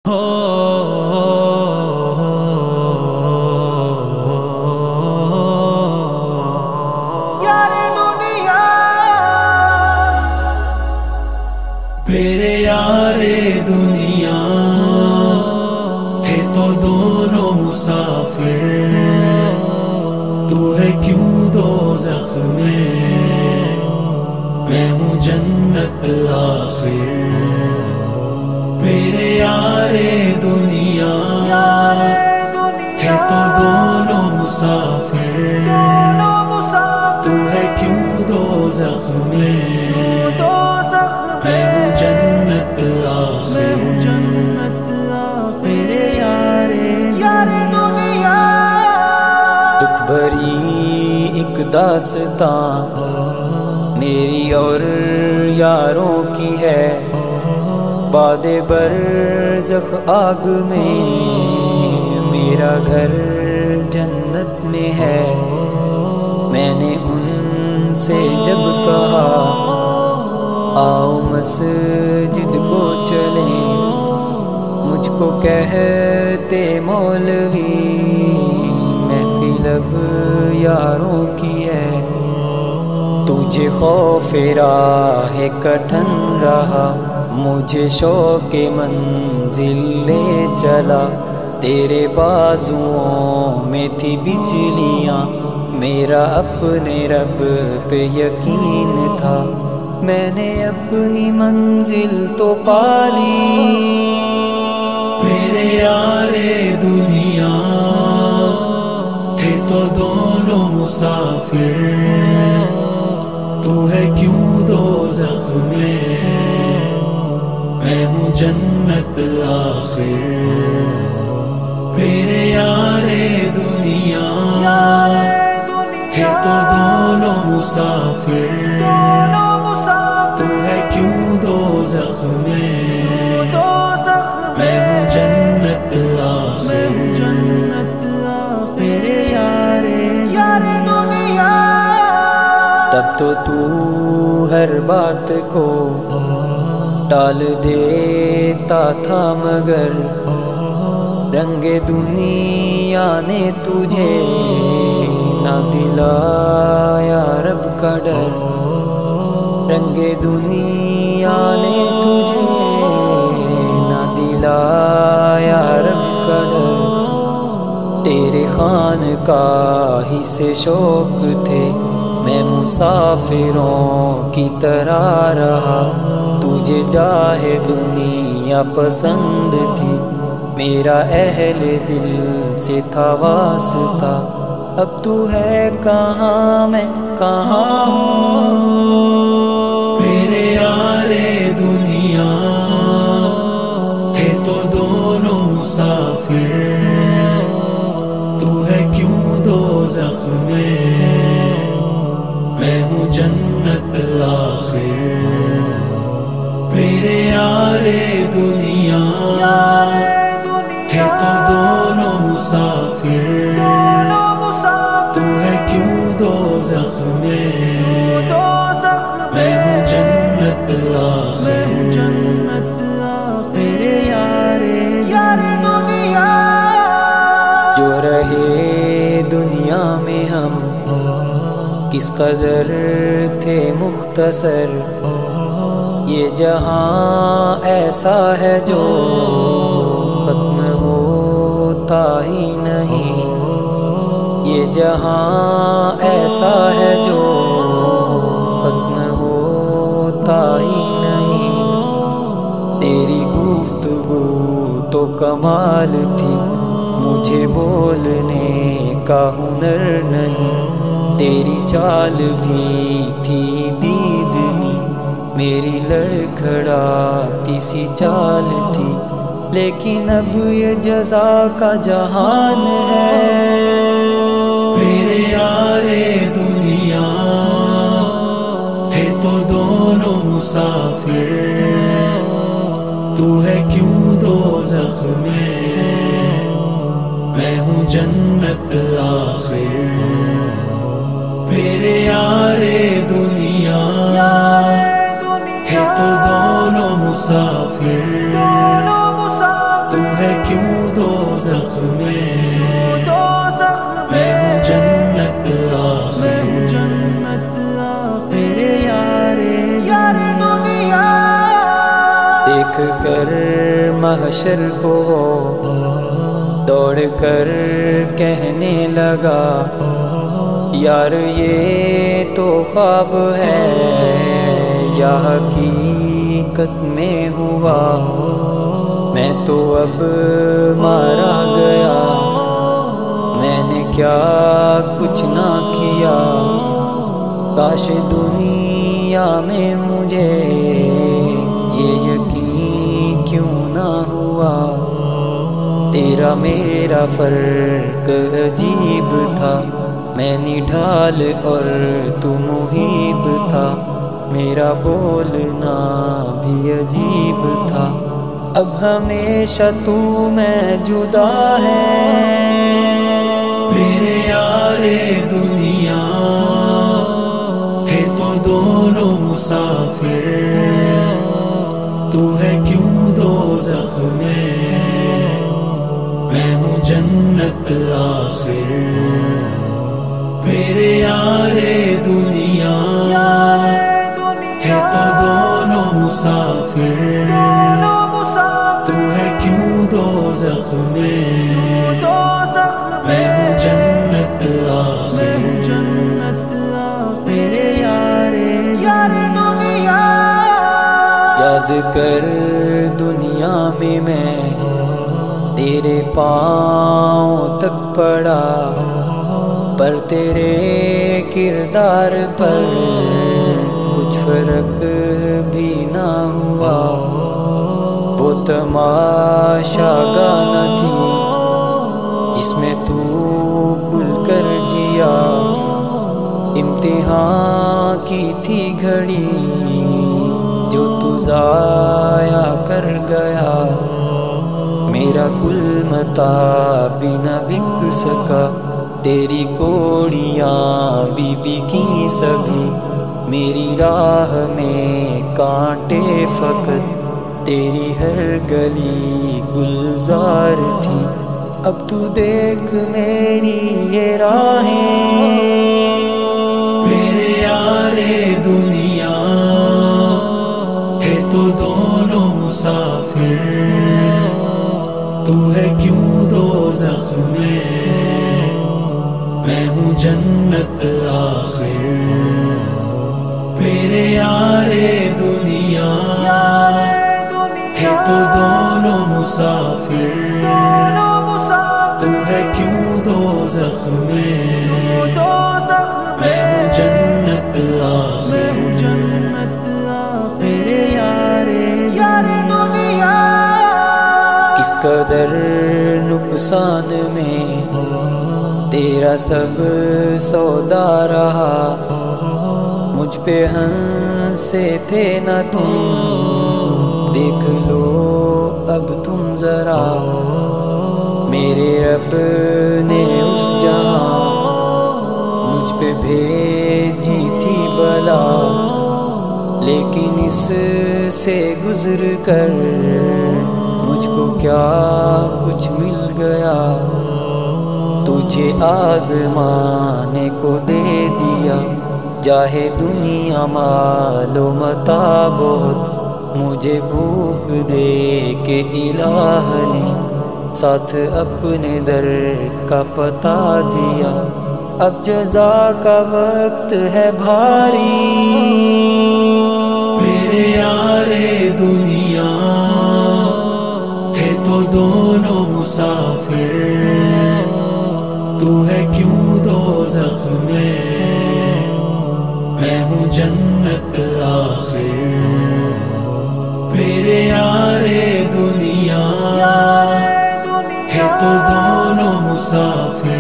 میرے یارے دنیا تھے تو دونوں مسافر، تو ہے کیوں دوزخ میں ہوں جنت آخر۔ میرے یارے دنیا تھے تو دونوں مسافر، تو ہے کیوں دوزخ میں ہوں جنت آخر۔ میرے یارے دنیا دکھ بھری ایک داستاں میری اور یاروں کی ہے، باد برزخ آگ میں میرا گھر جنت میں ہے۔ میں نے ان سے جب کہا آؤ مسجد کو چلیں، مجھ کو کہتے مولوی محفل اب یاروں کی ہے۔ تجھے خوف راہ کٹھن رہا، مجھے شوق منزل لے چلا۔ تیرے بازوؤں میں تھی بجلیاں، میرا اپنے رب پہ یقین تھا، میں نے اپنی منزل تو پا لی۔ میرے یارے دنیا تھے تو دونوں مسافر، تو ہے کیوں دوزخ میں ہوں جنت آخر۔ میرے یارے دنیا تھے تو دونوں مسافر، تو ہے کیوں دوزخ میں ہوں جنت آخر۔ میرے یارے دنیا تب تو ہر بات کو ٹال دیتا تھا، مگر رنگ دنیا نے تجھے نہ دلایا رب کا ڈر۔ رنگ دنیا نے تجھے نہ دلایا رب کا ڈر۔ تیرے خانقاہ سے شوق تھے، میں مسافروں کی طرح رہا۔ تجھے جاہ دنیا پسند تھی، میرا اہل دل سے تھا واسطہ۔ اب تو ہے کہاں میں کہاں ہوں۔ میرے یارے دنیا تھے تو دونوں مسافر، تو ہے کیوں دوزخ میں ہوں جنت آخر۔ میرے یارے دنیا تھے تو دونوں مسافر، تو ہے کیوں دوزخ میں ہوں جنت آخر۔ میرے یارے دنیا جو رہے دنیا میں ہم کس قدر تھے مختصر، یہ جہاں ایسا ہے جو ختم ہوتا ہی نہیں۔ یہ جہاں ایسا ہے جو ختم ہوتا ہی نہیں۔ تیری گفتگو تو کمال تھی، مجھے بولنے کا ہنر نہیں۔ تیری چال بھی تھی دیدنی، میری لڑکھڑاتی سی چال تھی، لیکن اب یہ جزا کا جہان ہے۔ میرے یارے دنیا تھے تو دونوں مسافر، تو ہے کیوں دوزخ میں ہوں جنت آخر۔ میرے یارے دنیا تھے تو دونوں مسافر، تو میں میں ہوں جنت آخر تیرے یار دنیا دیکھ کر محشر کو دوڑ کر کہنے لگا یار یہ تو خواب ہے یا حقیقت میں ہوا میں تو اب مارا گیا میں نے کیا کچھ نہ کیا کاش دنیا میں مجھے یہ یقین کیوں نہ ہوا تیرا میرا فرق عجیب تھا میں نڈھال اور تو محیب تھا میرا بولنا بھی عجیب تھا اب ہمیشہ تو میں جدا ہے میرے یار دنیا تھے تو دونوں مسافر تو ہے کیوں دوزخ میں ہوں جنت آخر میرے یار دنیا تھے تو دونوں مسافر تو ہے کیوں دوزخ میں ہوں جنت آخر میرے یار دنیا یاد کر دنیا میں تیرے پاؤں تک پڑا پر تیرے کردار پر کچھ فرق بھی نہ ہوا وہ تماشا گانا تھی جس میں تو کھل کر جیا امتحان کی تھی گھڑی جو تو ضائع کر گیا میرا کل متاع بھی نہ بک سکا تیری کوڑیاں بی بی کی سبھی میری راہ میں کانٹے فقط تیری ہر گلی گلزار تھی اب تو دیکھ میری یہ راہیں میرے یار دنیا تھے تو دونوں مسافر تو ہے کیوں دوزخ میں ہوں جنت آخر میرے یار دنیا تھے تو دونوں مسافر تو ہے کیوں دوزخ میں ہوں جنت آخر میرے یار دنیا کس قدر نقصان میں تیرا سب سودا رہا مجھ پہ ہنسے تھے نہ تم دیکھ لو اب تم ذرا میرے رب نے اس جہاں مجھ پہ بھیجی تھی بلا لیکن اس سے گزر کر مجھ کو کیا کچھ مل گیا تجھے آزمانے کو دے دیا جاہے دنیا مال و متاع بہت مجھے بھوک دے کے الہ نے ساتھ اپنے در کا پتہ دیا اب جزا کا وقت ہے بھاری میرے یار دنیا تھے تو دونوں مسافر تو ہے کیوں دوزخ میں ہوں جنت آخر میرے یار دنیا تھے تو دونوں مسافر